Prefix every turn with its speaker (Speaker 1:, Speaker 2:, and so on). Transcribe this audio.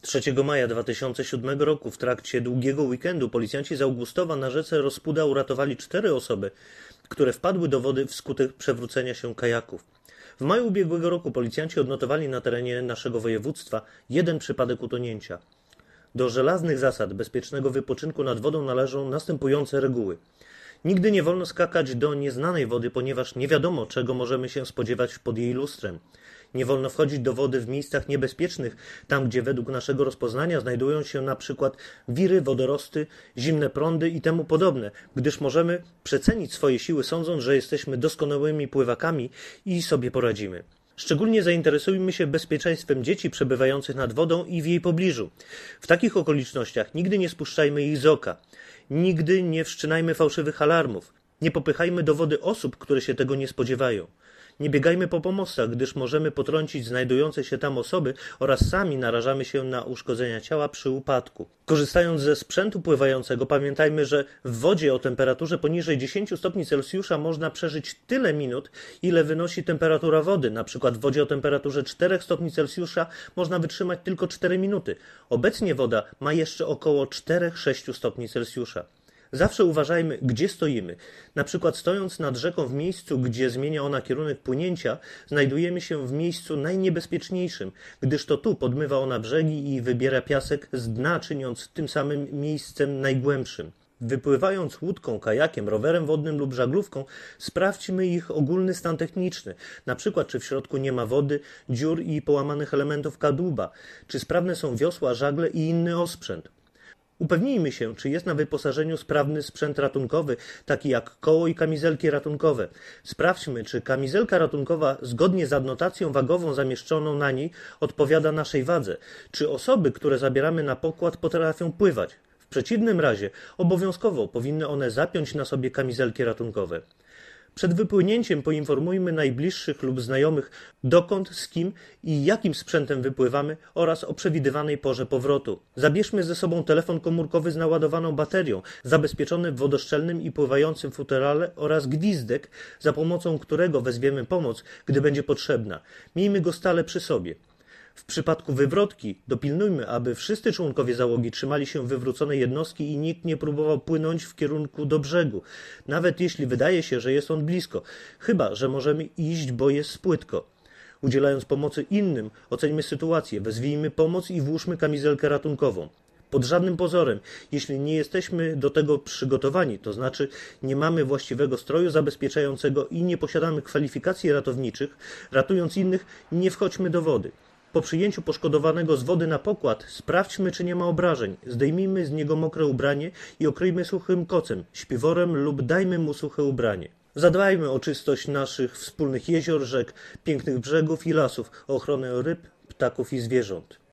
Speaker 1: 3 maja 2007 roku w trakcie długiego weekendu policjanci z Augustowa na rzece Rospuda uratowali 4 osoby, które wpadły do wody wskutek przewrócenia się kajaków. W maju ubiegłego roku policjanci odnotowali na terenie naszego województwa 1 przypadek utonięcia. Do żelaznych zasad bezpiecznego wypoczynku nad wodą należą następujące reguły. Nigdy nie wolno skakać do nieznanej wody, ponieważ nie wiadomo, czego możemy się spodziewać pod jej lustrem. Nie wolno wchodzić do wody w miejscach niebezpiecznych, tam gdzie według naszego rozpoznania znajdują się na przykład wiry, wodorosty, zimne prądy i temu podobne, gdyż możemy przecenić swoje siły, sądząc, że jesteśmy doskonałymi pływakami i sobie poradzimy. Szczególnie zainteresujmy się bezpieczeństwem dzieci przebywających nad wodą i w jej pobliżu. W takich okolicznościach nigdy nie spuszczajmy ich z oka. Nigdy nie wszczynajmy fałszywych alarmów. Nie popychajmy do wody osób, które się tego nie spodziewają. Nie biegajmy po pomostach, gdyż możemy potrącić znajdujące się tam osoby oraz sami narażamy się na uszkodzenia ciała przy upadku. Korzystając ze sprzętu pływającego, pamiętajmy, że w wodzie o temperaturze poniżej 10 stopni Celsjusza można przeżyć tyle minut, ile wynosi temperatura wody. Na przykład w wodzie o temperaturze 4 stopni Celsjusza można wytrzymać tylko 4 minuty. Obecnie woda ma jeszcze około 4-6 stopni Celsjusza. Zawsze uważajmy, gdzie stoimy. Na przykład stojąc nad rzeką w miejscu, gdzie zmienia ona kierunek płynięcia, znajdujemy się w miejscu najniebezpieczniejszym, gdyż to tu podmywa ona brzegi i wybiera piasek z dna, czyniąc tym samym miejscem najgłębszym. Wypływając łódką, kajakiem, rowerem wodnym lub żaglówką, sprawdźmy ich ogólny stan techniczny, na przykład czy w środku nie ma wody, dziur i połamanych elementów kadłuba, czy sprawne są wiosła, żagle i inny osprzęt. Upewnijmy się, czy jest na wyposażeniu sprawny sprzęt ratunkowy, taki jak koło i kamizelki ratunkowe. Sprawdźmy, czy kamizelka ratunkowa zgodnie z adnotacją wagową zamieszczoną na niej odpowiada naszej wadze. Czy osoby, które zabieramy na pokład, potrafią pływać. W przeciwnym razie obowiązkowo powinny one zapiąć na sobie kamizelki ratunkowe. Przed wypłynięciem poinformujmy najbliższych lub znajomych, dokąd, z kim i jakim sprzętem wypływamy oraz o przewidywanej porze powrotu. Zabierzmy ze sobą telefon komórkowy z naładowaną baterią, zabezpieczony w wodoszczelnym i pływającym futerale oraz gwizdek, za pomocą którego wezwiemy pomoc, gdy będzie potrzebna. Miejmy go stale przy sobie. W przypadku wywrotki dopilnujmy, aby wszyscy członkowie załogi trzymali się wywróconej jednostki i nikt nie próbował płynąć w kierunku do brzegu, nawet jeśli wydaje się, że jest on blisko, chyba że możemy iść, bo jest płytko. Udzielając pomocy innym, oceńmy sytuację, wezwijmy pomoc i włóżmy kamizelkę ratunkową. Pod żadnym pozorem, jeśli nie jesteśmy do tego przygotowani, to znaczy nie mamy właściwego stroju zabezpieczającego i nie posiadamy kwalifikacji ratowniczych, ratując innych, nie wchodźmy do wody. Po przyjęciu poszkodowanego z wody na pokład sprawdźmy, czy nie ma obrażeń. Zdejmijmy z niego mokre ubranie i okryjmy suchym kocem, śpiworem lub dajmy mu suche ubranie. Zadbajmy o czystość naszych wspólnych jezior, rzek, pięknych brzegów i lasów, o ochronę ryb, ptaków i zwierząt.